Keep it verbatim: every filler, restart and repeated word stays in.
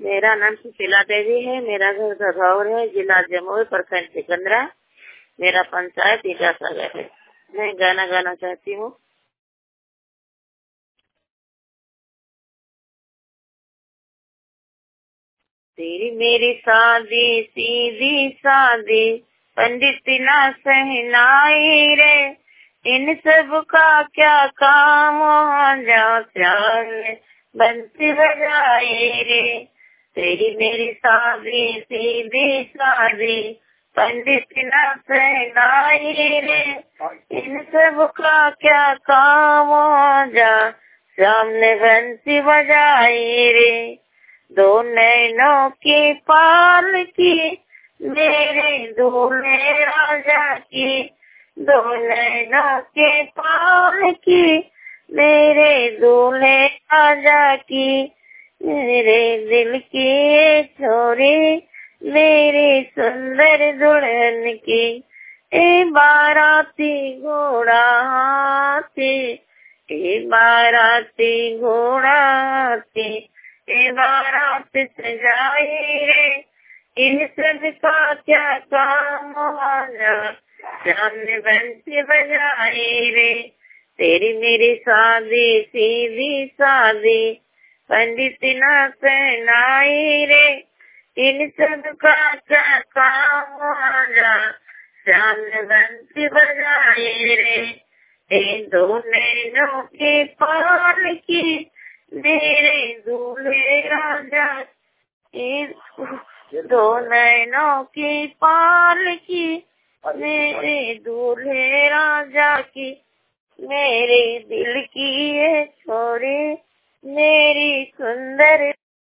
मेरा नाम सुशीला देवी है। मेरा घर घरौर है, जिला जमुई, प्रखंड सिकंदरा। मेरा पंचायत ईटा सागर है। मैं गाना गाना चाहती हूँ। तेरी मेरी शादी सीधी सादी, पंडित ना सहनाई रे। इन सब का क्या काम, जाओ प्यार में बंसी बजाए रे। तेरी मेरी शादी सीधी सादी, पंडित ना सहनाई रे। इन सब का क्या काम, जा सामने बंसी बजाए रे। दो नैनों की पाल की, मेरे दूल्हे राजा की। दो नैनों के पाल की, मेरे दूल्हे राजा की। मेरे दिल की छोरी, मेरी सुंदर दुल्हन की। ए बाराती घोड़ा हाथी, ए बाराती घोड़ा हाथी, ए बारात सजाई रे। इन सब का क्या काम, सामने बंसी बजाई रे। तेरी मेरी शादी सीधी सादी, पंडित ना सहनाई रे। इन सब का क्या काम, सामने बंसी बजाई रे। ए दो नैनों के पाल की, मेरे दूल्हे राजा की। दो नैनों की पाल की, मेरे दूल्हे राजा की। मेरे दिल की ये छोरी, मेरी सुंदर